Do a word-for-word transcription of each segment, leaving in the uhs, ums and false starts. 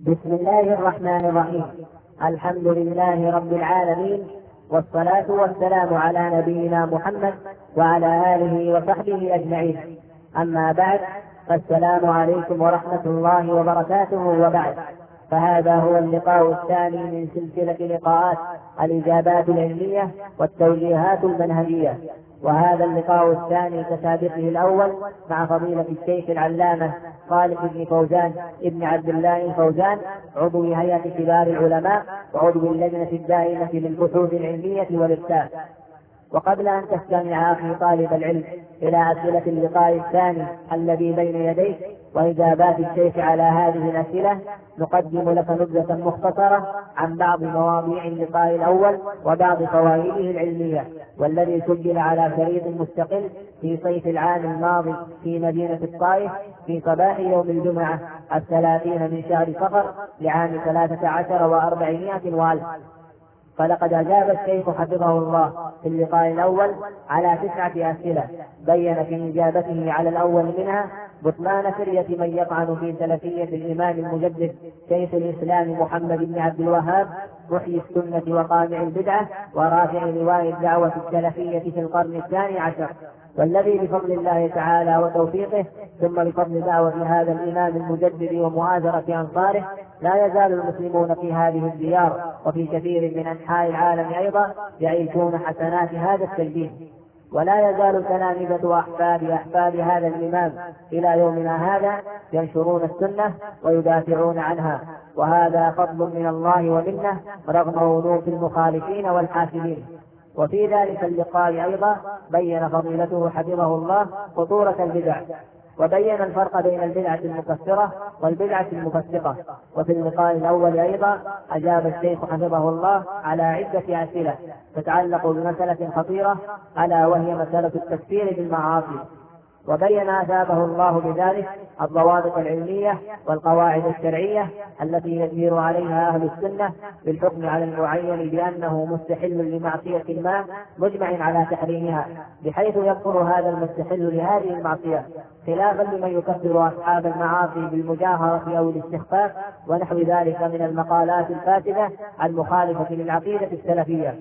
بسم الله الرحمن الرحيم. الحمد لله رب العالمين، والصلاة والسلام على نبينا محمد وعلى آله وصحبه أجمعين. أما بعد، فالسلام عليكم ورحمة الله وبركاته. وبعد، فهذا هو اللقاء الثاني من سلسلة لقاءات الإجابات العلمية والتوجيهات المنهجية، وهذا اللقاء الثاني كسابقه الأول مع فضيلة الشيخ العلامة صالح بن فوزان ابن عبد الله الفوزان، عضو هيئة كبار العلماء وعضو اللجنة الدائمة للبحوث العلمية والإفتاء. وقبل أن تستمع أخي طالب العلم إلى أسئلة اللقاء الثاني الذي بين يديك وإجابات الشيخ على هذه الأسئلة، نقدم لك نبذة مختصرة عن بعض مواضيع اللقاء الأول وبعض فوائده العلمية، والذي سجل على شريط مستقل في صيف العام الماضي في مدينة الطائف في صباح يوم الجمعة الثلاثين من شهر صفر لعام ثلاثة عشر وأربعمائة وألف. فلقد أجاب الشيخ حفظه الله في اللقاء الأول على تسعة أسئلة، بين في إجابته على الأول منها بطلان فرية من يطعن في سلفية الإمام المجدد شيخ الإسلام محمد بن عبد الوهاب محيي السنة وقامع البدعة ورافع لواء الدعوة السلفية في القرن الثاني عشر، والذي بفضل الله تعالى وتوفيقه ثم بفضل دعوة هذا الإمام المجدد ومؤازرة أنصاره لا يزال المسلمون في هذه الديار وفي كثير من أنحاء العالم أيضا يعيشون حسنات هذا التجديد، ولا يزال تلامذة وأحفاد أحفاد هذا الإمام إلى يومنا هذا ينشرون السنة ويدافعون عنها، وهذا فضل من الله ومنه رغم أنوف المخالفين والحاسدين. وفي ذلك اللقاء أيضا بين فضيلته حفظه الله خطورة البدع، وبين الفرق بين البدعة المكفرة والبدعة المفسقة. وفي اللقاء الأول أيضا أجاب الشيخ حفظه الله على عدة أسئلة تتعلق بمسألة خطيرة، ألا وهي مسألة التكفير بالمعاصي، وبين أثابه الله بذلك الضوابط العلمية والقواعد الشرعية التي يسير عليها أهل السنة بالحكم على المعين بأنه مستحل لمعصية ما مجمع على تحريمها، بحيث يكفر هذا المستحل لهذه المعصية، خلافا لمن يكفر أصحاب المعاصي بالمجاهرة أو الاستخفاف ونحو ذلك من المقالات الفاسدة المخالفة للعقيدة السلفية.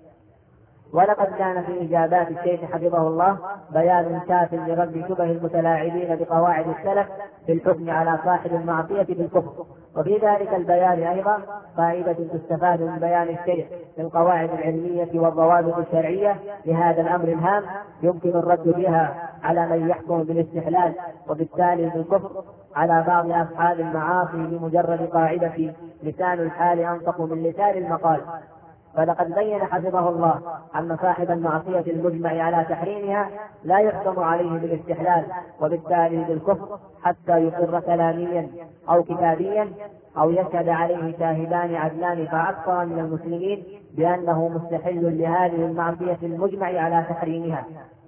ولقد كان في إجابات الشيخ حفظه الله بيان كاف لرد شبه المتلاعبين بقواعد السلف في الحكم على صاحب المعصية بالكفر. وفي ذلك البيان أيضا فائدة تستفاد من بيان الشيخ للقواعد العلمية والضوابط الشرعية لهذا الأمر الهام، يمكن الرد بها على من يحكم بالاستحلال وبالتالي بالكفر على بعض أصحاب المعاصي بمجرد قاعدة لسان الحال أنطق من لسان المقال. فلقد بين حفظه الله أن صاحب المعصية المجمع على تحريمها لا يحكم عليه بالاستحلال وبالتالي بالكفر حتى يقر كلاميا أو كتابيا أو يشهد عليه شاهدان عدلان فأكثر من المسلمين بأنه مستحل لهذه المعصية المجمع على تحريمها.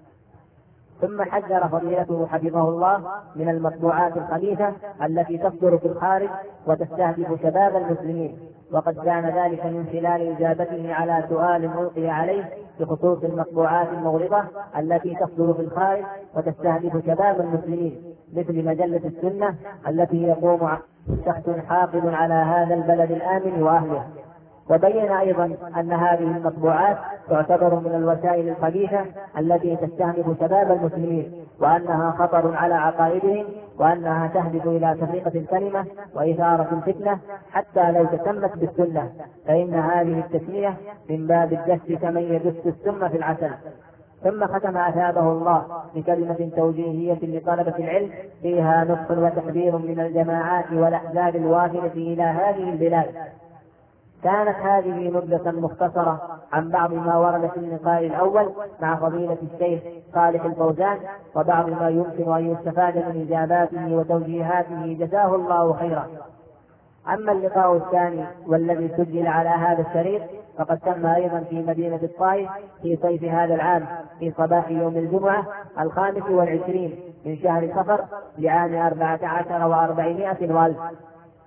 ثم حذر فضيلته حفظه الله من المطبوعات الخبيثة التي تصدر في الخارج وتستهدف شباب المسلمين، وقد كان ذلك من خلال إجابته على سؤال ألقي عليه بخصوص المطبوعات المغرضة التي تصدر في الخارج وتستهدف شباب المسلمين، مثل مجلة السنة التي يقوم شخص حافظ على هذا البلد الآمن وأهله. وبين أيضا أن هذه المطبوعات تعتبر من الوسائل الخبيثة التي تستهدف شباب المسلمين، وأنها خطر على عقائدهم، وأنها تهدف إلى تفرقة الكلمة وإثارة الفتنة حتى لو تسمت بالسنة، فإن هذه التسمية من باب الدس كمن يدس السم في العسل. ثم ختم أثابه الله بكلمة توجيهية لطلبة العلم فيها نصح وتحذير من الجماعات والأحزاب الوافدة إلى هذه البلاد. كانت هذه نبذة مختصرة عن بعض ما ورد في اللقاء الأول مع فضيلة الشيخ صالح الفوزان، وبعض ما يمكن أن يستفاد من إجاباته وتوجيهاته، جزاه الله خيرا. أما اللقاء الثاني والذي سجل على هذا الشريط فقد تم أيضا في مدينة الطائف في صيف هذا العام في صباح يوم الجمعة الخامس والعشرين من شهر صفر لعام أربعة عشر وأربعمائة وألف.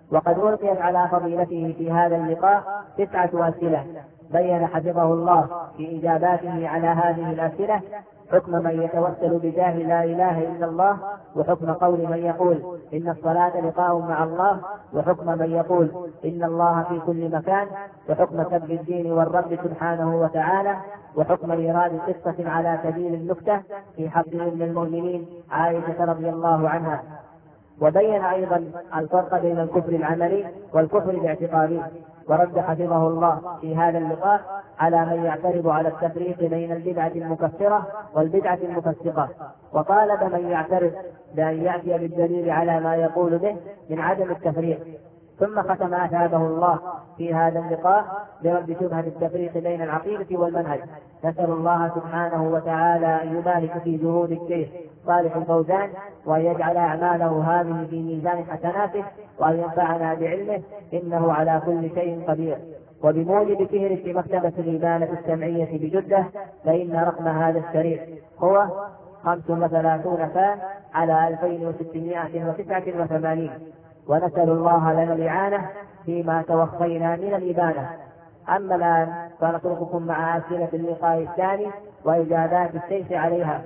وقد ألقيت على فضيلته في هذا اللقاء تسعة أسئلة بين حفظه الله في إجاباته على هذه الأسئلة حكم من يتوسل بجاه لا إله إلا الله، وحكم قول من يقول إن الصلاة لقاء مع الله، وحكم من يقول إن الله في كل مكان، وحكم سب الدين والرب سبحانه وتعالى، وحكم إيراد قصة على سبيل النكتة في حق أم المؤمنين عائشة رضي الله عنها. وبين أيضا الفرق بين الكفر العملي والكفر الاعتقادي، ورد حفظه الله في هذا اللقاء على من يعترض على التفريق بين البدعة المكفرة والبدعة المفسقة، وطالب من يعترض بأن يأتي بالدليل على ما يقول به من عدم التفريق. ثم ختم أثابه الله في هذا اللقاء برد شبهة التفريق بين العقيدة والمنهج. نسأل الله سبحانه وتعالى أن يبارك في جهود الشيخ صالح الفوزان، وأن يجعل أعماله هذه في ميزان حسناته، وأن ينفعنا بعلمه، إنه على كل شيء قدير. وبموجب فهرس مكتبة الإبانة السمعية بجدة، فإن رقم هذا الشريط هو خمس وثلاثون فاء على ألفين وستمائة وتسعة وثمانين. ونسأل الله لنا الإعانة فيما توخينا من الإبانة. أما الآن فنترككم مع أسئلة اللقاء الثاني وإجابات الشيخ عليها.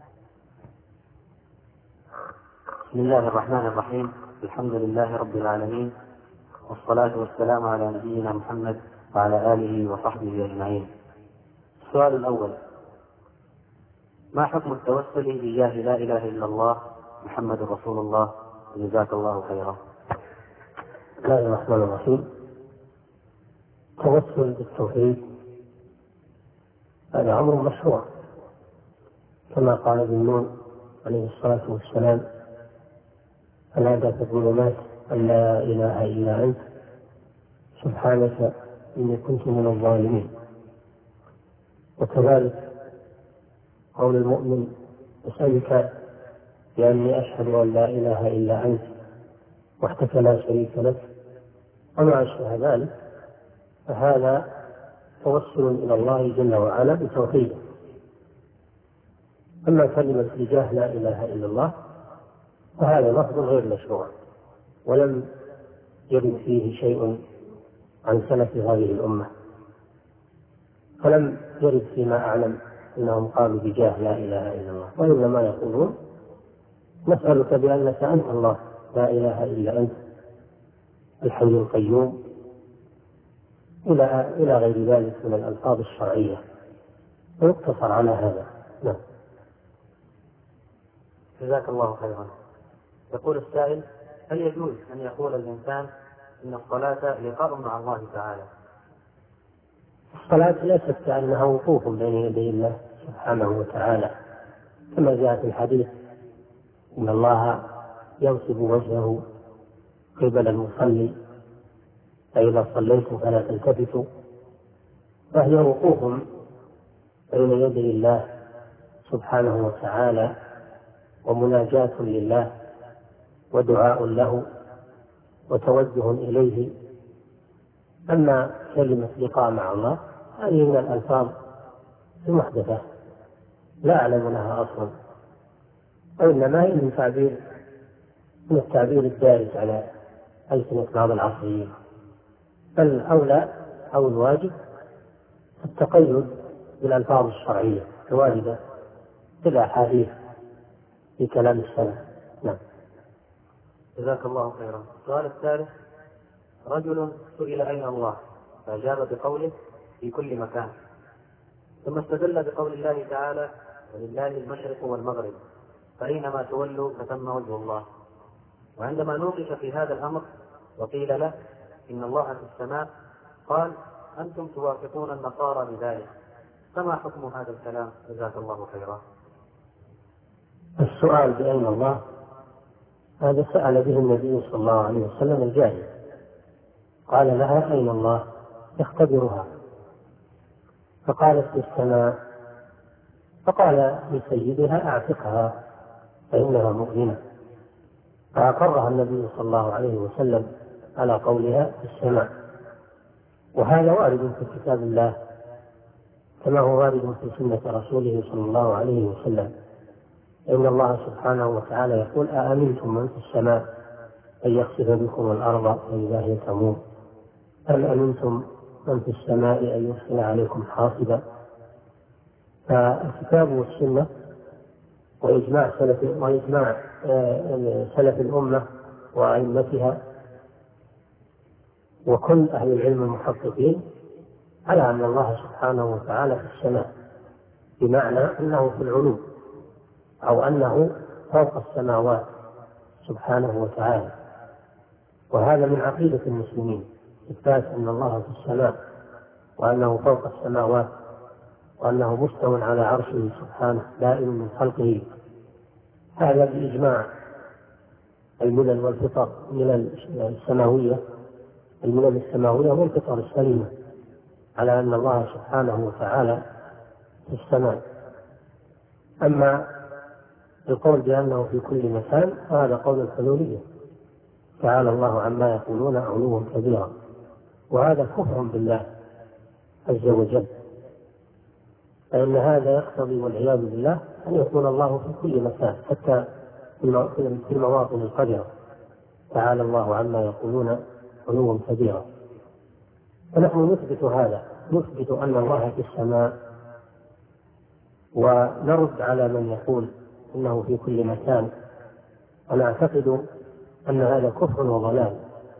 بسم الله الرحمن الرحيم. الحمد لله رب العالمين، والصلاة والسلام على نبينا محمد وعلى آله وصحبه أجمعين. السؤال الأول: ما حكم التوسل بجاه لا إله إلا الله محمد رسول الله؟ جزاك الله خيرا. بسم الله الرحمن الرحيم. التوسل بالتوحيد هذا أمر مشروع، كما قال ابن نون عليه الصلاة والسلام: فنادى في الظلمات أن لا إله إلا أنت سبحانك إني كنت من الظالمين. وكذلك قول المؤمن: أسألك بأني أشهد أن لا إله إلا أنت وحدك لا شريك لك، وما أشبه ذلك، فهذا توسل إلى الله جل وعلا بتوحيده. أما كلمة بجاه لا إله إلا الله فهذا لفظ غير مشروع، ولم يرد فيه شيء عن سلف هذه الأمة، فلم يرد فيما أعلم أنهم قالوا بجاه لا إله إلا الله، وإنما يقولون: نسألك بأنك أنت الله لا إله إلا أنت الحي القيوم، إلى إلى غير ذلك من الألفاظ الشرعية، ويقتصر على هذا. نعم. جزاك الله خيرا. يقول السائل: هل يجوز أن يقول الإنسان إن الصلاة لقاء مع الله تعالى؟ الصلاة ليست كأنها وقوف بين يدي الله سبحانه وتعالى، كما جاء في الحديث: إن الله ينصب وجهه قبل المصلي فإذا صليتم فلا تلتفتوا، فهي وقوف بين يدي الله سبحانه وتعالى، ومناجاة لله، ودعاء له، وتوجه إليه. أما كلمة لقاء مع الله هذه من الألفاظ المحدثة لا أعلم لها أصلا، وإنما هي من تعبير من التعبير الدارج على ألسنة بعض العصريين. فالأولى أو الواجب التقيد بالألفاظ الشرعية الواردة في الأحاديث في كلام السلف. نعم. جزاك الله خيرا. السؤال الثالث: رجل سئل أين الله فأجاب بقوله: في كل مكان، ثم استدل بقول الله تعالى: ولله المشرق والمغرب فأينما تولوا فثم وجه الله. وعندما نوقش في هذا الأمر وقيل له إن الله في السماء، قال: أنتم توافقون النصارى بذلك، فما حكم هذا الكلام؟ جزاك الله خيرا. السؤال بأين الله هذا سأل به النبي صلى الله عليه وسلم الجارية، قال لها: أين الله؟ يختبرها، فقالت: في السماء. فقال لسيدها: أعتقها فإنها مؤمنة، فأقرها النبي صلى الله عليه وسلم على قولها في السماء. وهذا وارد في كتاب الله كما هو وارد في سنة رسوله صلى الله عليه وسلم، إن الله سبحانه وتعالى يقول: أأمنتم من في السماء أن يخسف بكم الأرض فإذا هي تمور، أم أمنتم من في السماء أن يرسل عليكم حاصبا. فالكتاب والسنة وإجماع سلف وإجماع سلف الأمة وأئمتها وكل أهل العلم المحققين على أن الله سبحانه وتعالى في السماء، بمعنى أنه في العلو أو أنه فوق السماوات سبحانه وتعالى. وهذا من عقيدة المسلمين، إثبات أن الله في السماء وأنه فوق السماوات وأنه مستوى على عرشه سبحانه دائم من خلقه. هذا بإجماع الملل والفطر الملل السماوية الملل السماوية والفطر السليمة على أن الله سبحانه وتعالى في السماء. أما القول بأنه في كل مكان فهذا قول الحلولية، تعالى الله عما يقولون علوا كبيرا، وهذا كفر بالله عز وجل، فإن هذا يقتضي والعياذ بالله أن يكون الله في كل مكان حتى في المواطن القدرة، تعالى الله عما يقولون علوا كبيرا. فنحن نثبت هذا، نثبت أن الله في السماء، ونرد على من يقول إنه في كل مكان، ونعتقد أن هذا كفر وضلال.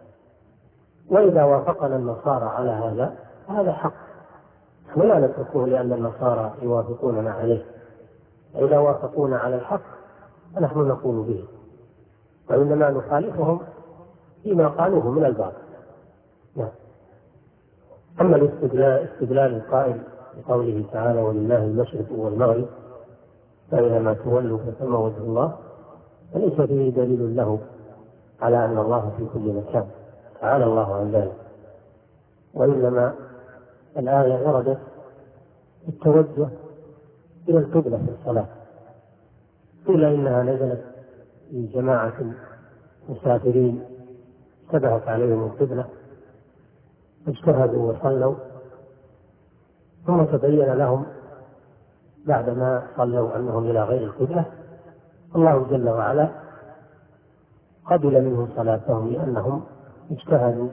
وإذا وافقنا النصارى على هذا هذا حق، ولا نتركه لأن النصارى يوافقوننا عليه. إذا وافقونا على الحق فنحن نقول به، وإنما نخالفهم فيما قالوه من الباطل. نعم. أما الاستدلال استدلال القائل بقوله تعالى ولله المشرق والمغرب فأينما تولوا فثم وجه الله، فليس فيه دليل له على أن الله في كل مكان، تعالى الله عن ذلك. وإنما الآية وردت التوجه إلى القبلة في الصلاة، قيل إنها نزلت في جماعة مسافرين اشتبهت عليهم القبلة اجتهدوا وصلوا، ثم تبين لهم بعدما صلوا أنهم إلى غير القبلة، الله جل وعلا قبل منهم صلاتهم لأنهم اجتهدوا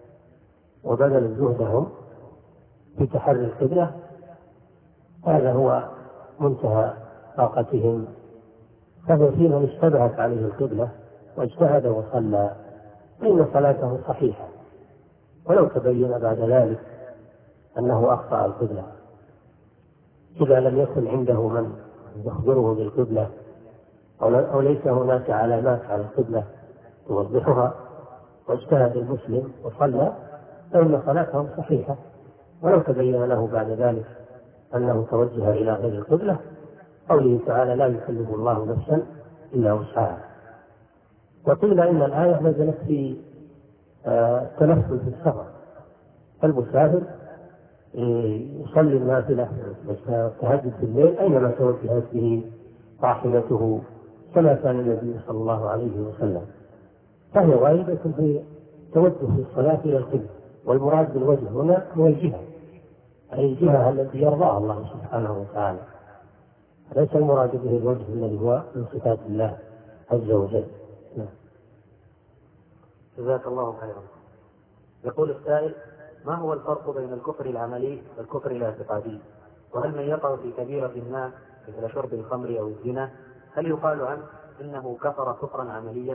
وبذلوا جهدهم في تحري القبلة. هذا هو منتهى طاقتهم، فهو في من اشتبهت عليه القبلة واجتهد وصلى فإن صلاته صحيحة، ولو تبين بعد ذلك أنه أخطأ القبلة، إذا لم يكن عنده من يخبره بالقبلة أو ليس هناك علامات على القبلة توضحها، واجتهد المسلم وصلى فإن صلاته صحيحة، ولو تبين له بعد ذلك أنه توجه إلى غير القبلة. قوله تعالى لا يكلف الله نفسا إلا وسعها. وقيل إن الآية نزلت في التنفل في السفر، المسافر يصلي النافلة والتهجد في الليل أينما توجهت به راحلته كما كان النبي صلى الله عليه وسلم، فهي واجبة في توجه في الصلاة إلى القبلة. والمراد بالوجه هنا هو الجهة، أي الجهة التي يرضاها الله سبحانه وتعالى، ليس المراد به الوجه الذي هو من صفات الله عز وجل. جزاك الله خيرا. يقول السائل: ما هو الفرق بين الكفر العملي والكفر الاعتقادي؟ وهل من يقع في كبيرة ما مثل شرب الخمر أو الزنا هل يقال عنه إنه كفر كفرا عمليا؟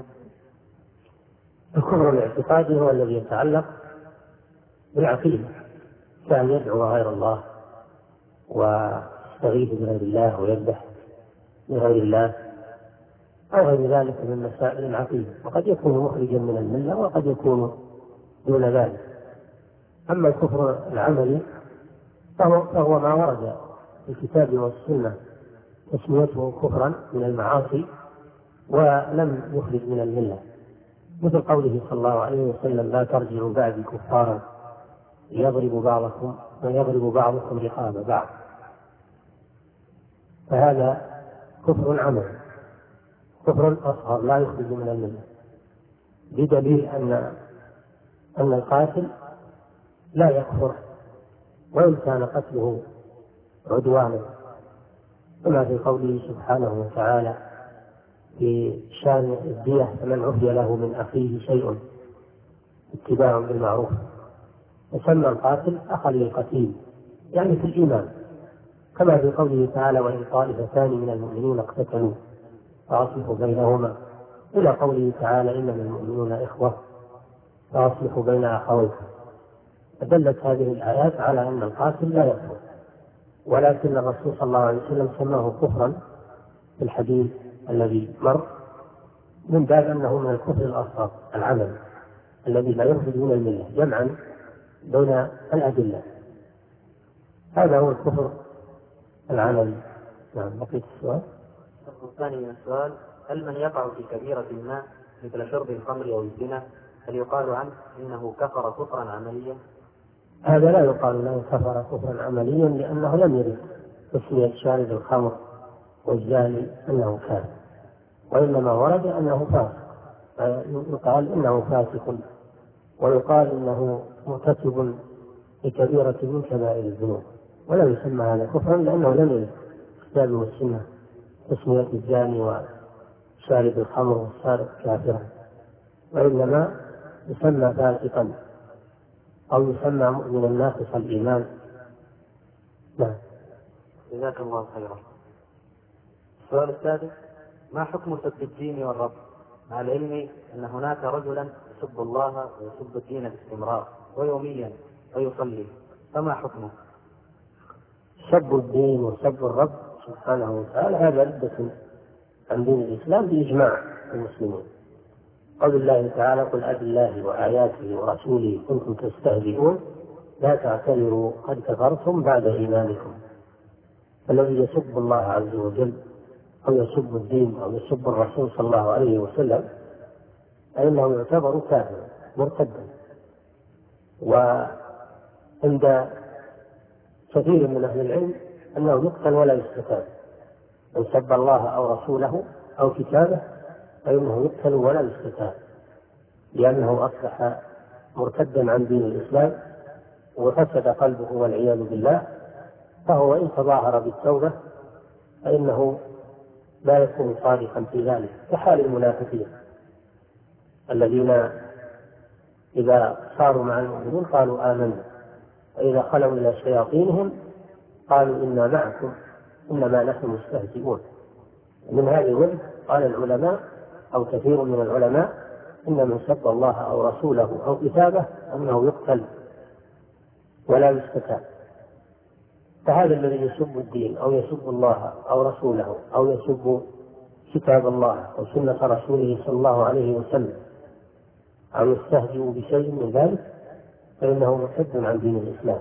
الكفر الاعتقادي هو الذي يتعلق بالعقيدة، كان يدعو غير الله ويستغيث بغير الله ويذبح لغير الله أو غير ذلك من مسائل العقيدة، وقد يكون مخرجا من الملة وقد يكون دون ذلك. أما الكفر العملي فهو, فهو ما ورد في الكتاب والسنة تسميته كفرا من المعاصي ولم يخرج من الملة، مثل قوله صلى الله عليه وسلم لا ترجعوا بعدي كفارا يضرب بعضكم ويضرب بعضكم رقاب بعض، فهذا كفر عملي، كفر أصغر لا يخرج من الملة، بدليل أن أن القاتل لا يكفر وإن كان قتله عدوانا، كما في قوله سبحانه وتعالى في شأن الدية فمن عفي له من أخيه شيء اتباع بالمعروف، وسمى القاتل أخا للقتيل يعني في الإيمان، كما في قوله تعالى وإن طائفتان من المؤمنين اقتتلوا فأصلحوا بينهما، إلى قوله تعالى إنما المؤمنون إخوة فأصلحوا بين أخويكم. فدلت هذه الآيات على أن القاتل لا يكفر، ولكن الرسول صلى الله عليه وسلم سماه كفرا في الحديث الذي مر، من باب أنه من الكفر الأصغر العمل الذي لا يخرج من الملة، جمعا بين الأدلة. هذا هو الكفر العملي. نعم. بقيت السؤال الثاني من السؤال: هل من يقع في كبيرة ما مثل شرب الخمر أو الزنا هل يقال عنه إنه كفر كفرا عمليا؟ هذا لا يقال له كفر كفرا عمليا، لأنه لم يرد تسمية شارب الخمر والزاني أنه كافر، وإنما ورد أنه فاسق، يقال إنه فاسق، ويقال إنه مرتكب لكبيرة من كبائر الذنوب، ولا يسمى هذا كفرا لأنه لم يرد الكتاب والسنة تسمية الزاني وشارب الخمر والسارق كافرا، وإنما يسمى فاسقا أو يسمى مؤمنا ناقص الإيمان. نعم. جزاك الله خيرا. السؤال السادس: ما حكم سب الدين والرب مع العلم أن هناك رجلا يسب الله ويسب الدين باستمرار ويوميا ويصلي، فما حكمه؟ سب الدين وسب الرب سبحانه وتعالى هذا ردة عن دين الإسلام بإجماع المسلمين. قول الله تعالى قل أب الله وآياته ورسوله كنتم تستهزئون لا تعتذروا قد كفرتم بعد إيمانكم. الذي يسب الله عز وجل أو يسب الدين أو يسب الرسول صلى الله عليه وسلم فإنه يعتبر كافرا مرتدا. وعند كثير من أهل العلم أنه يقتل ولا يستتاب، من سب الله أو رسوله أو كتابه فإنه يقتل ولا يستتاب، لأنه أصبح مرتدا عن دين الإسلام وفسد قلبه والعياذ بالله، فهو إن تظاهر بالتوبة فإنه لا يكون صادقا في ذلك، كحال المنافقين الذين إذا صاروا مع المؤمنين قالوا آمنا، وإذا خلوا إلى شياطينهم قالوا إنا معكم إنما نحن مستهزئون. من هذه الوجه قال العلماء أو كثير من العلماء إن من سب الله أو رسوله أو كتابه أنه يقتل ولا يستتاب. فهذا الذي يسب الدين أو يسب الله أو رسوله أو يسب كتاب الله أو سنة رسوله صلى الله عليه وسلم أو يستهزئ بشيء من ذلك فإنه مرتد عن دين الإسلام.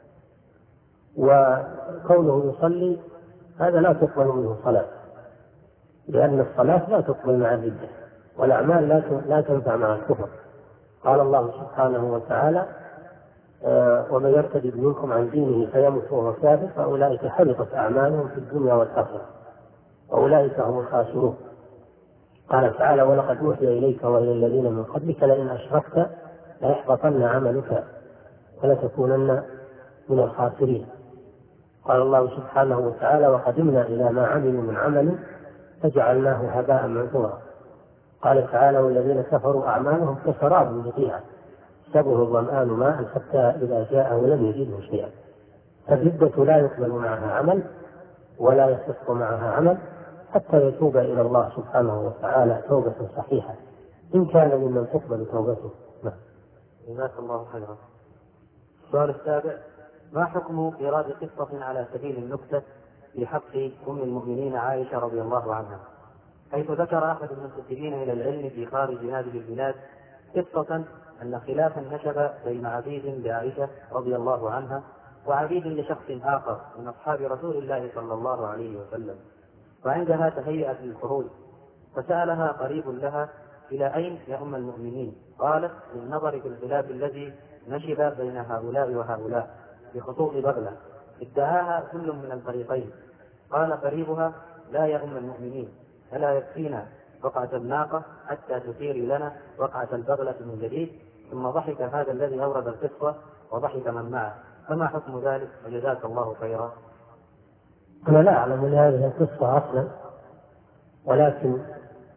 وكونه يصلي هذا لا تقبل منه صلاة، لأن الصلاة لا تقبل مع الردة، والأعمال لا تنفع مع الكفر. قال الله سبحانه وتعالى آه ومن يرتد منكم عن دينه فيمت وهو كافر فأولئك حبطت أعمالهم في الدنيا والآخرة وأولئك هم الخاسرون. قال تعالى ولقد أوحي إليك وإلى الذين من قبلك لئن أشركت ليحبطن عملك ولتكونن من الخاسرين. قال الله سبحانه وتعالى وقدمنا إلى ما عملوا من عمل فجعلناه هباء منثورا. قال تعالى والذين كفروا أعمالهم كسراب بقيعة يحسبه الظمآن ماء حتى إذا جاءه لم يجده شيئا. فالردة لا يقبل معها عمل ولا يصح معها عمل حتى يتوب إلى الله سبحانه وتعالى توبة صحيحة إن كان ممن تقبل توبته. جزاك الله خيرا. السؤال السابع: ما حكم إيراد قصة على سبيل النكتة في حق أم المؤمنين عائشة رضي الله عنها، حيث ذكر أحد المنتسبين إلى العلم في خارج هذه البلاد قصة أن خلافا نشب بين عبيد لعائشة رضي الله عنها وعبيد لشخص آخر من أصحاب رسول الله صلى الله عليه وسلم، وعندها تهيأت للخروج فسألها قريب لها إلى أين يا أم المؤمنين؟ قالت للنظر في الخلاف الذي نشب بين هؤلاء وهؤلاء بخطوط بغلة ادعاها كل من الفريقين. قال قريبها لا يا أم المؤمنين ألا يكفينا وقعة الناقة حتى تثيري لنا وقعة البغلة من جديد؟ ثم ضحك هذا الذي أورد القصة وضحك من معه، فما حكم ذلك؟ وجزاك الله خيرا. أنا لا أعلم من هذه القصة أصلا، ولكن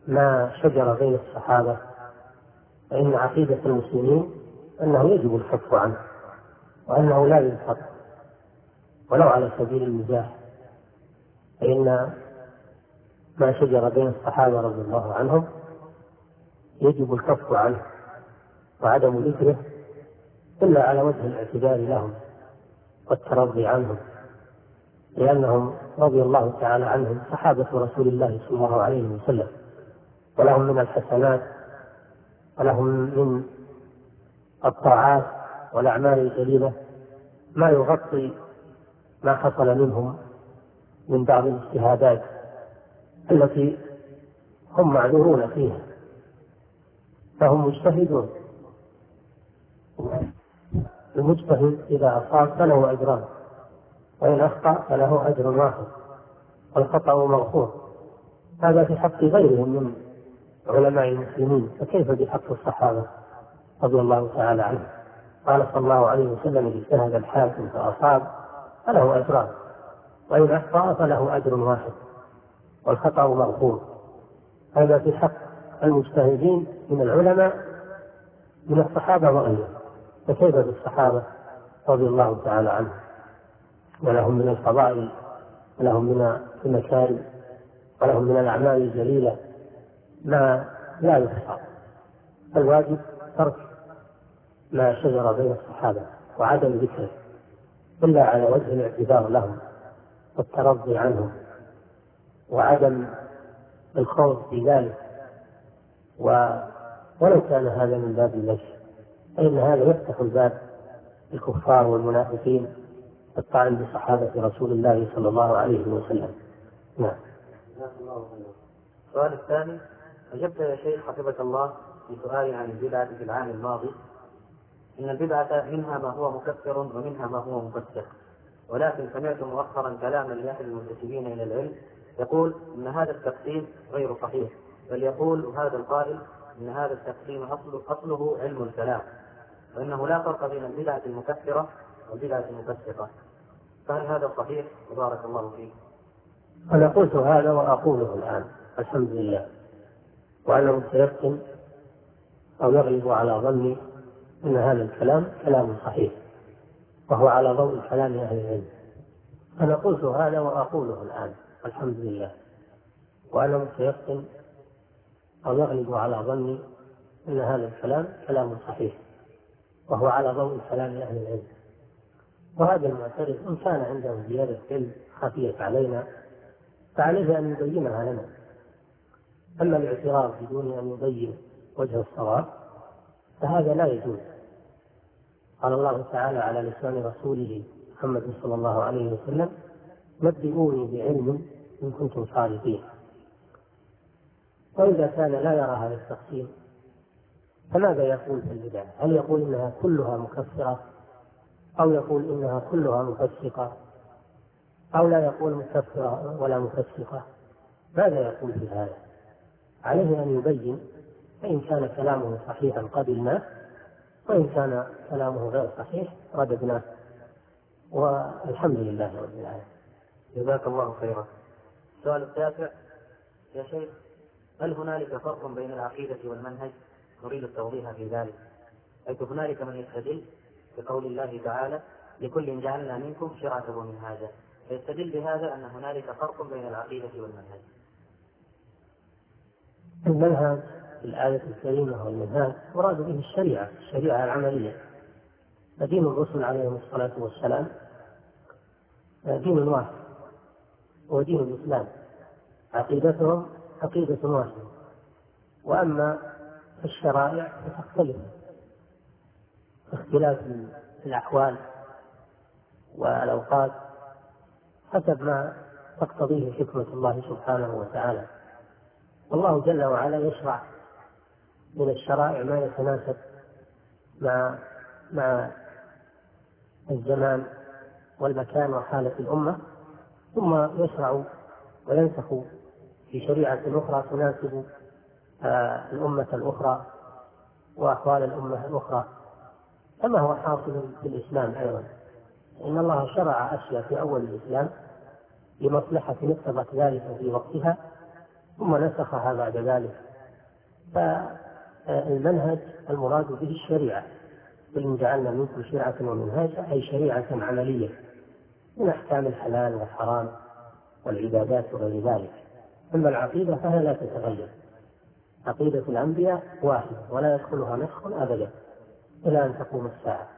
ما شجر بين الصحابة، فإن عقيدة المسلمين أنه يجب الكف عنه، وأنه لا ينفق ولو على سبيل المزاح، فإن ما شجر بين الصحابة رضي الله عنهم يجب الكف عنه وعدم ذكره إلا على وجه الاعتذار لهم والترضي عنهم، لأنهم رضي الله تعالى عنهم صحابة رسول الله صلى الله عليه وسلم، ولهم من الحسنات ولهم من الطاعات والأعمال الجليلة ما يغطي ما حصل منهم من بعض الاجتهادات التي هم معذورون فيها، فهم مجتهدون. المجتهد إذا أصاب فله أجران، وإن أخطأ فله أجر واحد، والخطأ مغفور. هذا في حق غيرهم من علماء المسلمين، فكيف بحق الصحابة رضي الله تعالى عنهم؟ قال صلى الله عليه وسلم: اجتهد الحاكم فأصاب فله أجران، وإن أخطأ فله أجر واحد، والخطأ مغفور. هذا في حق المجتهدين من العلماء من الصحابة وغيرهم، فكيف بالصحابة رضي الله تعالى عنهم؟ ولهم من الفضائل، ولهم من المكارم، ولهم من الأعمال الجليلة ما لا يحصى. الواجب ترك ما شجر بين الصحابة وعدم ذكره إلا على وجه الاعتذار لهم والترضي عنهم وعدم الخوض في ذلك، ولو كان هذا من باب المشي، فإن هذا يفتح الباب الكفار والمنافقين الطعن بصحابة رسول الله صلى الله عليه وسلم. نعم. السؤال الثاني: أجبت يا شيخ حفظك الله في سؤال عن البدعة في العام الماضي إن البدعة منها ما هو مكفر ومنها ما هو مفسق، ولكن سمعت مؤخرا كلاما لأحد المنتسبين إلى العلم يقول إن هذا التقسيم غير صحيح، بل يقول هذا القائل إن هذا التقسيم أصله, أصله علم الكلام، وإنه لا فرق بين البدعة المكفرة والبدعة المفسقة، فهل هذا صحيح؟ وبارك الله فيك. أنا قلت هذا وأقوله الآن الحمد لله، وأنا متيقن أو يغلب على ظني أن هذا الكلام كلام صحيح، وهو على ضوء كلام أهل العلم. أنا قلت هذا وأقوله الآن الحمد لله، وأنا متيقن أو يغلب على ظني أن هذا الكلام كلام صحيح، وهو على ضوء كلام أهل العلم. وهذا المعترف إن كان عنده زيادة علم خفيت علينا فعليه أن يبينها لنا، أما الاعتراف بدون أن يبين وجه الصواب فهذا لا يجوز. قال الله تعالى على لسان رسوله محمد صلى الله عليه وسلم: نبئوني بعلم إن كنتم صادقين. وإذا كان لا يرى هذا التقسيم فماذا يقول في البدع؟ هل يقول إنها كلها مكفرة، أو يقول إنها كلها مفسقة، أو لا يقول مكفرة ولا مفسقة؟ ماذا يقول في هذا؟ عليه أن يبين، فإن كان كلامه صحيحا قبلناه، وإن كان كلامه غير صحيح رددناه، والحمد لله رب العالمين. جزاك الله خيرا. السؤال التاسع: يا شيخ، هل هنالك فرق بين العقيدة والمنهج؟ نريد التوضيح في ذلك، حيث هنالك من يستدل بقول الله تعالى: لكل جعلنا منكم شرعة ومنهاجا، فيستدل بهذا أن هنالك فرق بين العقيدة والمنهج. المنهج في الآية الكريمة والمنهج مراد به الشريعة، الشريعة العملية. فدين الرسل عليهم الصلاة والسلام دين واحد، هو دين الإسلام، عقيدتهم عقيدة واحدة. وأما الشرائع فتختلف اختلاف الأحوال والأوقات حسب ما تقتضيه حكمة الله سبحانه وتعالى. والله جل وعلا يشرع من الشرائع ما يتناسب مع مع الزمان والمكان وحالة الأمة، ثم يشرع وينسخ في شريعة أخرى تناسب آه الأمة الأخرى وأحوال الأمة الأخرى، كما هو حاصل في الإسلام أيضا. إن الله شرع أشياء في أول الإسلام لمصلحة اقتضت ذلك في وقتها، ثم نسخها بعد ذلك. فالمنهج المراد به الشريعة، وإن جعلنا منكم شرعة ومنهاجا أي شريعة عملية من أحكام الحلال والحرام والعبادات وغير ذلك. أما العقيدة فهي لا تتغير، عقيدة الأنبياء واحدة ولا يدخلها نسخ أبدا إلى أن تقوم الساعة.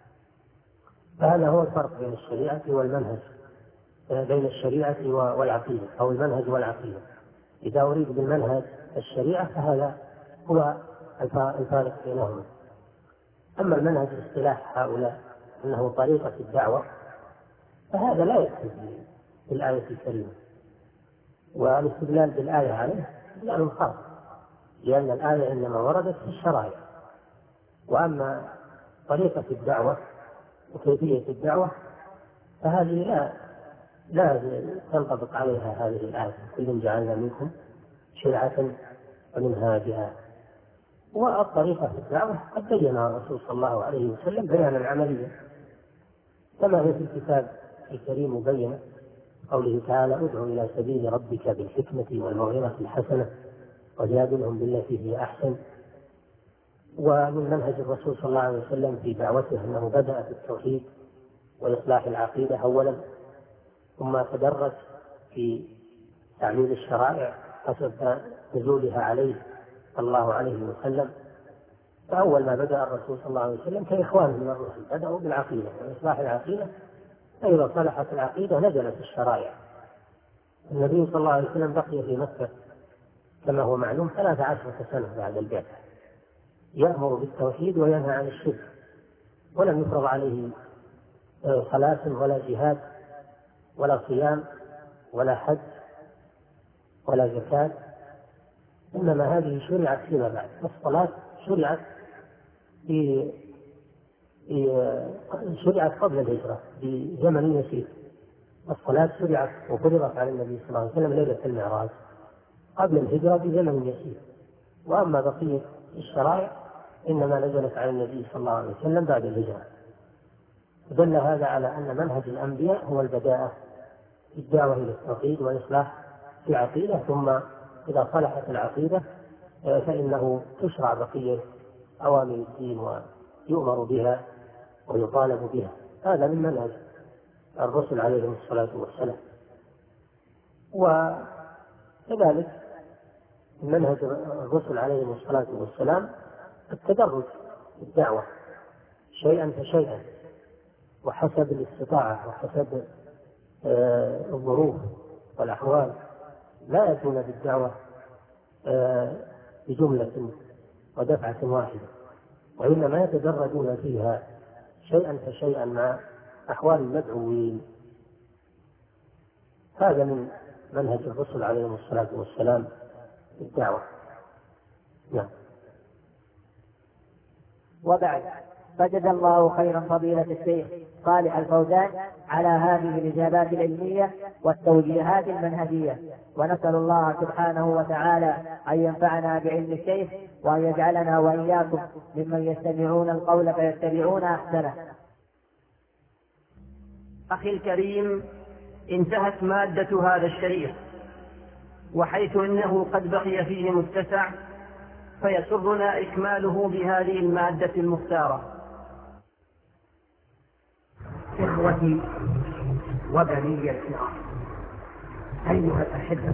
فهذا هو الفرق بين الشريعة والمنهج، بين الشريعة والعقيدة أو المنهج والعقيدة. إذا أريد بالمنهج الشريعة فهذا هو الفارق بينهما. أما المنهج اصطلاح هؤلاء أنه طريقة الدعوة فهذا لا يكفي بالآية الكريمة، والاستدلال بالآية عليه استدلال خاص، لأن الآية إنما وردت في الشرائع. وأما طريقة الدعوة وكيفية الدعوة فهذه لا لا تنطبق عليها هذه الآية، كل جعلنا منكم شرعة ومنهاجا. والطريقة في الدعوة قد بينها الرسول صلى الله عليه وسلم بيانا عمليا، كما هي في الكتاب الكريم مبينة، قوله تعالى: ادع إلى سبيل ربك بالحكمة والموعظة الحسنة وجادلهم بالتي هي أحسن. ومن منهج الرسول صلى الله عليه وسلم في دعوته أنه بدأ بالتوحيد وإصلاح العقيدة أولا، ثم تدرج في تعليل الشرائع حسب نزولها عليه صلى الله عليه وسلم. فأول ما بدأ الرسول صلى الله عليه وسلم كإخوانه من الرسل بدأوا بالعقيدة وإصلاح العقيدة، فإذا صلحت العقيدة نزلت الشرائع. النبي صلى الله عليه وسلم بقي في مكة كما هو معلوم ثلاث عشرة سنة بعد البعثة، يأمر بالتوحيد وينهى عن الشرك، ولم يفرض عليه صلاة ولا جهاد ولا صيام ولا حج ولا زكاة، إنما هذه شرعت فيما بعد. الصلاة شرعت في شرعت قبل الهجرة بزمن يسير. الصلاة شرعت وفرضت على النبي صلى الله عليه وسلم ليلة المعراج قبل الهجرة بزمن يسير، وأما بقية الشرائع إنما نزلت على النبي صلى الله عليه وسلم بعد الهجرة. دل هذا على أن منهج الأنبياء هو البداءة في الدعوة إلى التوحيد وإصلاح في العقيدة، ثم إذا صلحت العقيدة فإنه تشرع بقية أوامر الدين ويؤمر بها ويطالب بها. هذا من منهج الرسل عليهم الصلاة والسلام. وكذلك منهج الرسل عليهم الصلاة والسلام التدرج في الدعوة شيئا فشيئا وحسب الاستطاعة وحسب الظروف والأحوال، لا يأتون بالدعوة بجملة ودفعة واحدة، وإنما يتدرجون فيها شيئا فشيئا مع أحوال المدعوين. هذا من منهج الرسل عليهم الصلاة والسلام في الدعوة. نعم. وبعد، فجزا الله خيرا فضيلة الشيخ صالح الفوزان على هذه الإجابات العلمية والتوجيهات المنهجية، ونسأل الله سبحانه وتعالى أن ينفعنا بعلم الشيخ وأن يجعلنا وإياكم ممن يستمعون القول فيتبعون أحسنه. أخي الكريم، انتهت مادة هذا الشريط، وحيث إنه قد بقي فيه متسع فيسرنا إكماله بهذه المادة المختارة. إخوتي وبني الكرام، أيها الأحبة،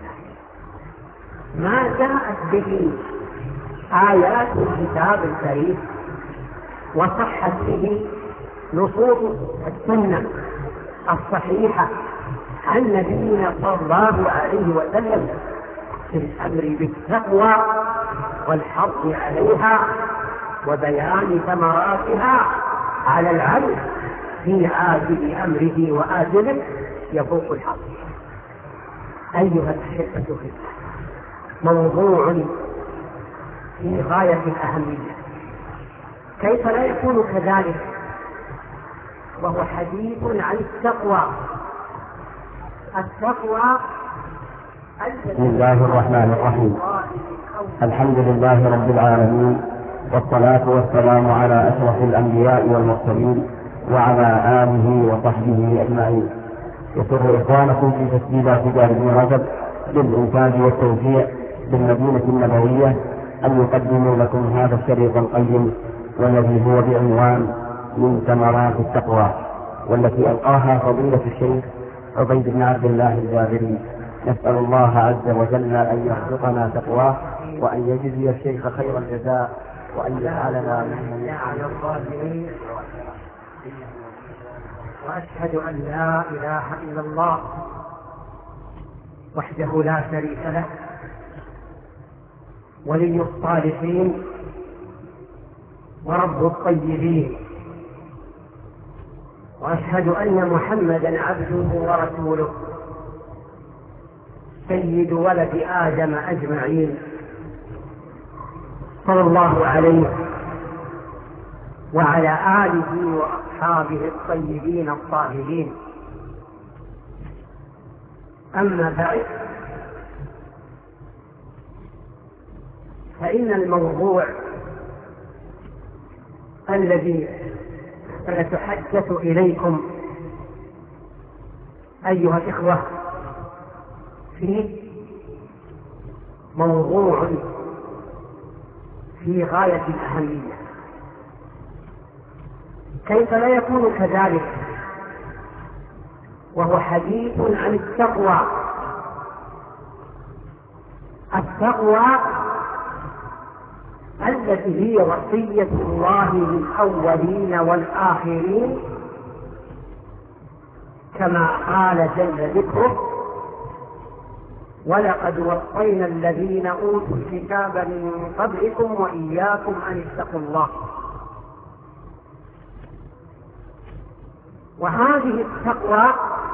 ما جاءت به آيات الكتاب الكريم وصحت به نصوص السنة الصحيحة عن نبينا صلى الله عليه وسلم في الأمر بالتقوى والحرص عليها وبيان ثمراتها على العبد في عاجل أمره وآجله يفوق الحظ. أيها الأحبة في الله، موضوع في غاية الأهمية، كيف لا يكون كذلك، وهو حديث عن التقوى. التقوى بسم الله الرحمن الرحيم. الحمد لله رب العالمين، والصلاة والسلام على أشرف الأنبياء والمرسلين وعلى آله وصحبه أجمعين. يسر إخوانكم في تسجيلات دار ابن رجب للإنتاج والتوزيع بالمدينة النبوية أن يقدموا لكم هذا الشريط القيم، والذي هو بعنوان من ثمرات التقوى، والتي ألقاها فضيلة الشيخ عبيد بن عبد الله الجابري. نسأل الله عز وجل أن يرزقنا تقواه، وأن يجزي الشيخ خير الجزاء، وأن يجعلنا ممن على الظالمين. وأشهد أن لا إله إلا الله وحده لا شريك له، ولي الصالحين ورب الطيبين. وأشهد أن محمدا عبده ورسوله سيد ولد آدم أجمعين، صلى الله عليه وعلى آله وأصحابه الطيبين الطاهرين. أما بعد، فإن الموضوع الذي سنتحدث إليكم أيها الإخوة فيه موضوع في غاية الأهمية. كيف لا يكون كذلك وهو حديث عن التقوى. التقوى التي هي وصية الله للأولين والآخرين، كما قال جل ذكره: ولقد وصينا الذين أوتوا الكتاب من قبلكم وإياكم أن اتقوا الله. وهذه التقوى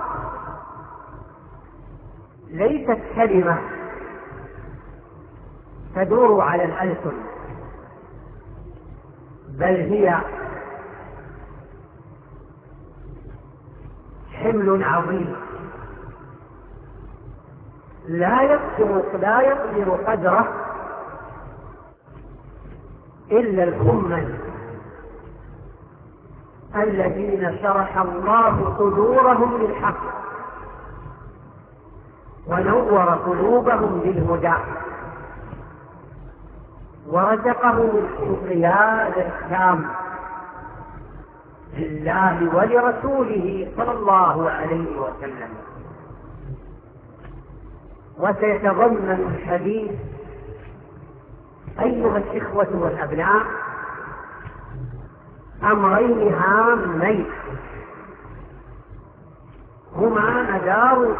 ليست كلمة تدور على الألسن، بل هي حمل عظيم لا يقدر لا يقدر قدره إلا الأمة الذين شرح الله صدورهم للحق ونور قلوبهم بالهدى ورزقهم الانقياد التام لله ولرسوله صلى الله عليه وسلم. وسيتضمن الحديث أيها الإخوة والأبناء أمرين هامين هما مدار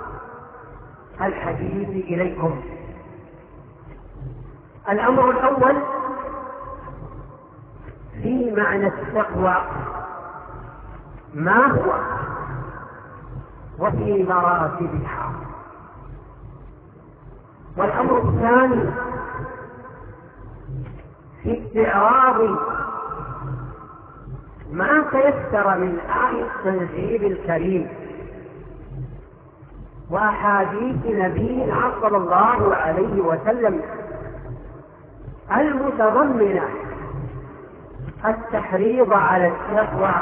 الحديث إليكم. الأمر الأول في معنى التقوى ما هو وفي مراتبها، والأمر الثاني في استعراض ما تيسر من آية التنزيل الكريم وأحاديث نبينا صلى الله عليه وسلم المتضمنة التحريض على التقوى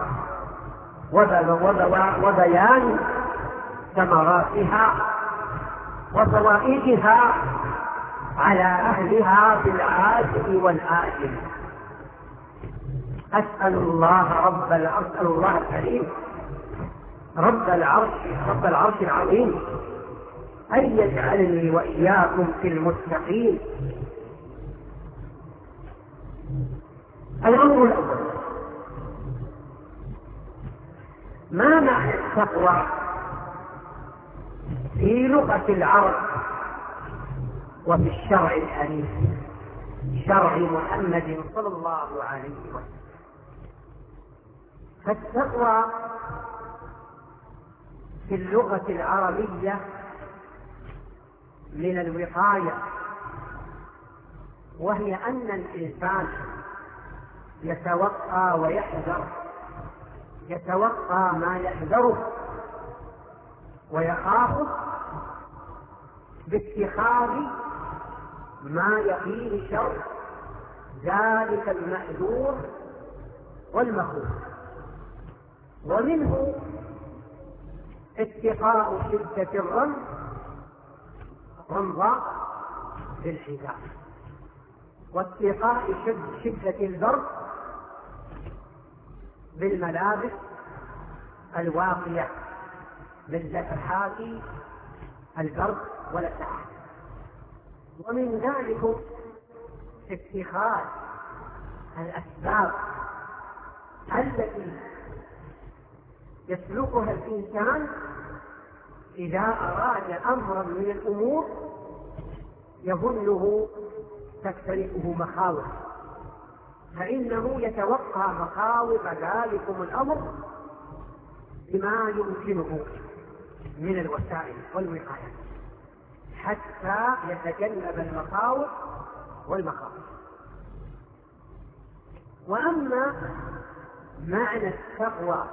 وبيان ثمراتها وفوائدها على أهلها في العاجل والآجل. أسأل الله رب العرش أسأل الله الكريم رب العرش رب العرش العظيم أن يجعلني وإياكم في المتقين. الأمر الأول: ما معنى التقوى في لغة العرب وفي الشرع الحنيف، شرع محمد صلى الله عليه وسلم؟ فالتقوى في اللغة العربية من الوقاية، وهي أن الإنسان يتوقى ويحذر يتوقى ما يحذره ويخافه باتخاذ ما يقيه شر ذلك المحذور والمخوف. ومنه اتقاء شدة الرمز وانضاق بالحجاب، واتقاء شدة البرد بالملابس الواقية من لفحات البرد والسحاب. ومن ذلك اتخاذ الأسباب التي يسلكها الإنسان إذا أراد أمرا من الأمور يظنه تختلفه مخاوف، فإنه يتوقع مخاوف ذلكم الأمر بما يمكنه من الوسائل والوقاية حتى يتجنب المخاوف والمخاوف. وأما معنى التقوى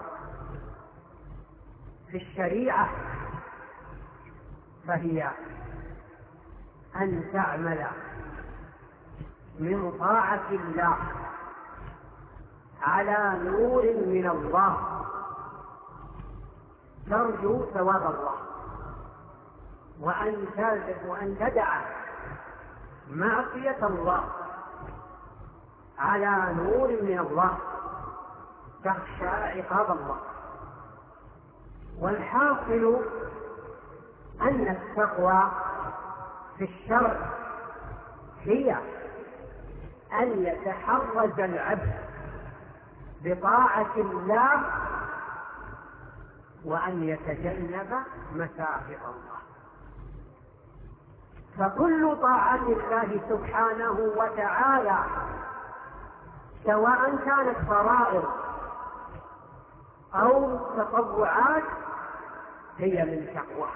في الشريعة فهي أن تعمل من طاعة الله على نور من الله ترجو ثواب الله، وأن وأن تدع معصية الله على نور من الله تخشى عقاب الله. والحاصل أن التقوى في الشرع هي أن يتحرز العبد بطاعة الله وأن يتجنب مساخط الله. فكل طاعة الله سبحانه وتعالى سواء كانت فرائض أو تطوعات هي من تقوى،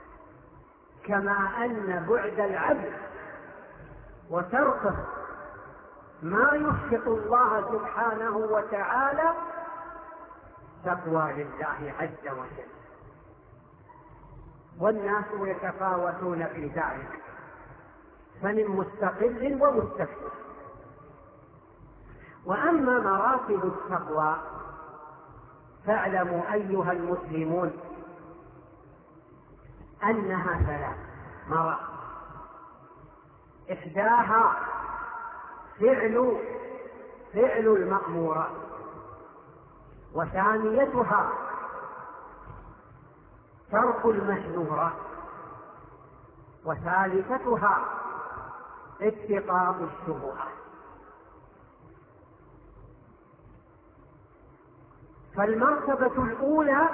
كما أن بعد العبد وتركه ما يسخط الله سبحانه وتعالى تقوى لله عز وجل. والناس يتفاوتون في ذلك، فمن مستقل ومستكبر. وأما مراتب التقوى فاعلموا أيها المسلمون أنها ثلاث مراتب. إحداها فعل فعل المأمورات، وثانيتها ترك المحظورات، وثالثتها اتقاء الشبهات. فالمرتبة الأولى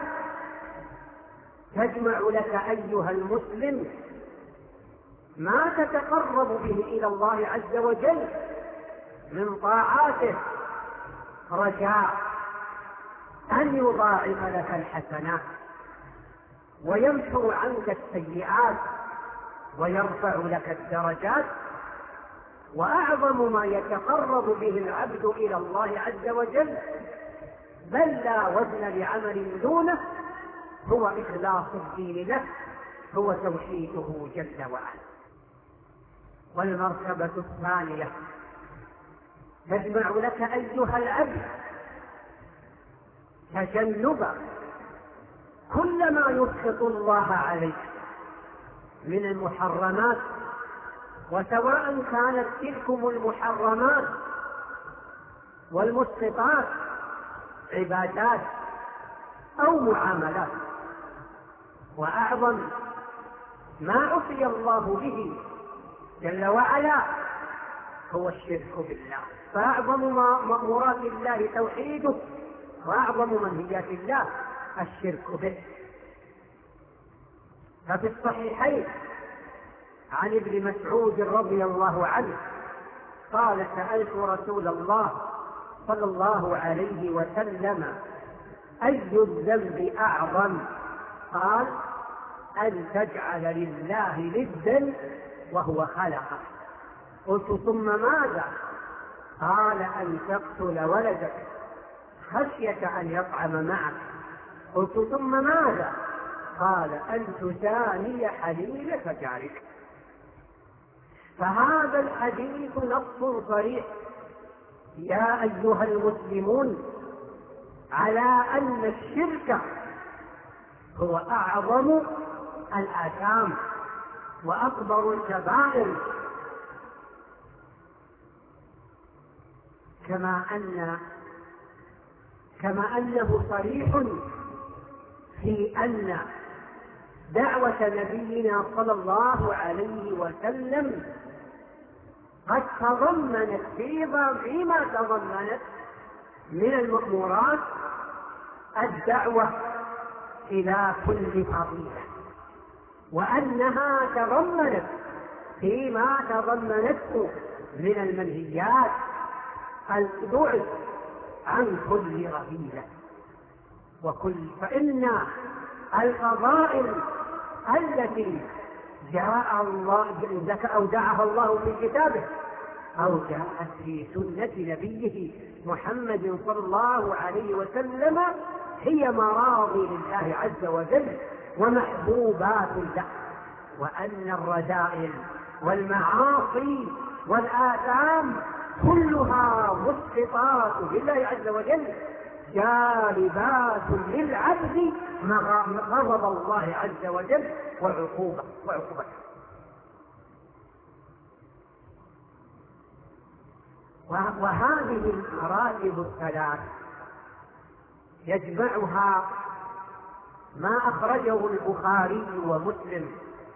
تجمع لك أيها المسلم ما تتقرب به إلى الله عز وجل من طاعاته رجاء أن يضاعف لك الحسنات ويمحو عنك السيئات ويرفع لك الدرجات. وأعظم ما يتقرب به العبد إلى الله عز وجل بل لا وزن لعمل دونه هو إخلاص الدين له، هو توحيده جل وعلا. والمرتبة الثانية تجمع لك أيها العبد تجنب كل ما يسخط الله عليك من المحرمات، وسواء كانت تلكم المحرمات والمسخطات عبادات أو معاملات. وأعظم ما عصي الله به جل وعلا هو الشرك بالله، فأعظم مأمورات الله توحيده، وأعظم منهيات الله الشرك به. ففي الصحيحين عن ابن مسعود رضي الله عنه قال: سألت رسول الله صلى الله عليه وسلم: أي الذنب أعظم؟ قال: أن تجعل لله ندا وهو خلقك. قلت: ثم ماذا؟ قال: أن تقتل ولدك خشية أن يطعم معك. قلت: ثم ماذا؟ قال: أن تزاني حليلة جارك. فهذا الحديث نص صريح يا أيها المسلمون على أن الشرك هو أعظم الآثام وأكبر الكبائر، كما أن كما أنه صريح في أن دعوة نبينا صلى الله عليه وسلم قد تضمنت فيما تضمنت من المأمورات الدعوة إلى كل فضيلة، وأنها تضمنت فيما تضمنته من المنهيات البعد عن كل رذيلة وكل فإن الفضائل التي جاء الله أودعها الله في كتابه أو جاءت في سنة نبيه محمد صلى الله عليه وسلم هي مراضي لله عز وجل ومحبوبات له، وأن الرذائل والمعاصي والآثام كلها مسقطات لله عز وجل جالبات للعبد غضب الله عز وجل وعقوبة وعقوبة وهذه المراتب الثلاث يجمعها ما أخرجه البخاري ومسلم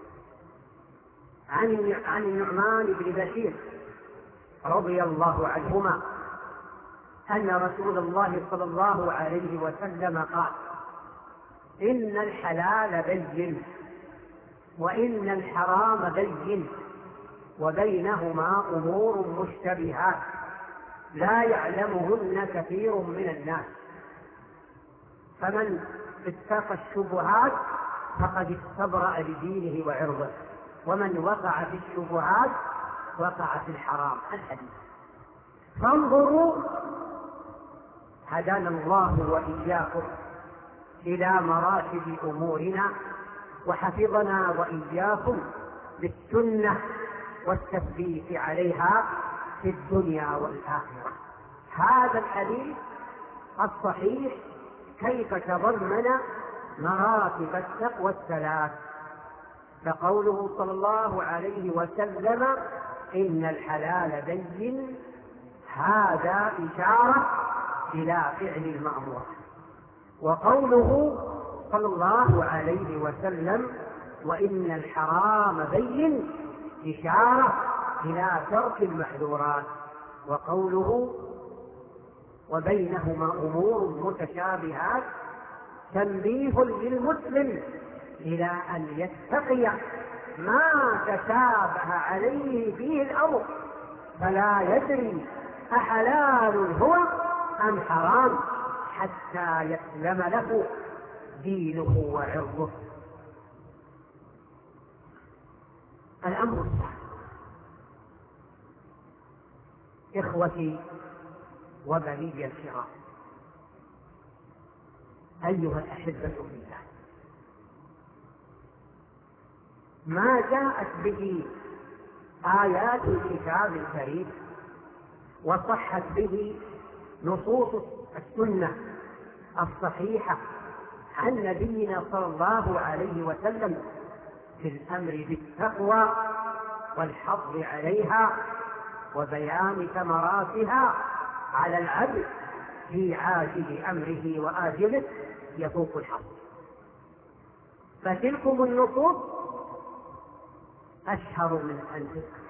عن عن النعمان بن بشير رضي الله عنهما أن رسول الله صلى الله عليه وسلم قال: إن الحلال بين وإن الحرام بين وبينهما أمور مشتبهات لا يعلمهن كثير من الناس، فمن اتقى الشبهات فقد استبرأ لدينه وعرضه، ومن وقع في الشبهات وقع في الحرام. الحديث. فانظروا هدانا الله وإياكم إلى مراتب أمورنا وحفظنا وإياكم بالسنة والتثبيت عليها في الدنيا والآخرة. هذا الحديث الصحيح كيف تضمن مراتب التقوى الثلاث، فقوله صلى الله عليه وسلم: إن الحلال بين، هذا إشارة إلى فعل المأمور، وقوله صلى الله عليه وسلم: وإن الحرام بين، إشارة إلى ترك المحذورات، وقوله وبينهما أمور متشابهات تنبيه للمسلم إلى أن يتقي ما تشابه عليه فيه الأمر، فلا يدري أحلال هو أم حرام حتى يسلم له دينه وعرضه. الأمر الثاني: إخوتي وبني الكرام، أيها الأحبة في الله، ما جاءت به آيات الكتاب الكريم وصحت به نصوص السنة الصحيحة عن نبينا صلى الله عليه وسلم في الأمر بالتقوى والحظ عليها وبيان ثمراتها على العبد في عاجل أمره وآجله يفوق الحظ. فتلكم النصوص أشهر من أن تذكر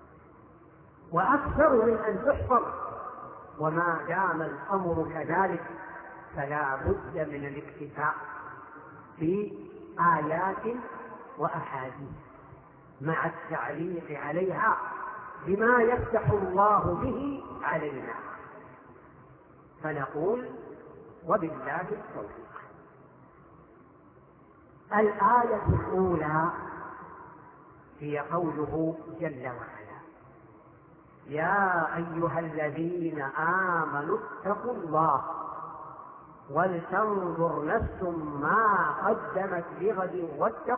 وأكثر من أن تحفظ، وما دام الأمر كذلك فلا بد من الاكتفاء في آيات وأحاديث مع التعليق عليها بما يفتح الله به علينا، فنقول وبالله التوفيق. الآية الأولى هي قوله جل وعلا: يا أيها الذين آمنوا اتقوا الله ولتنظر نفس ما قدمت لغد واتقوا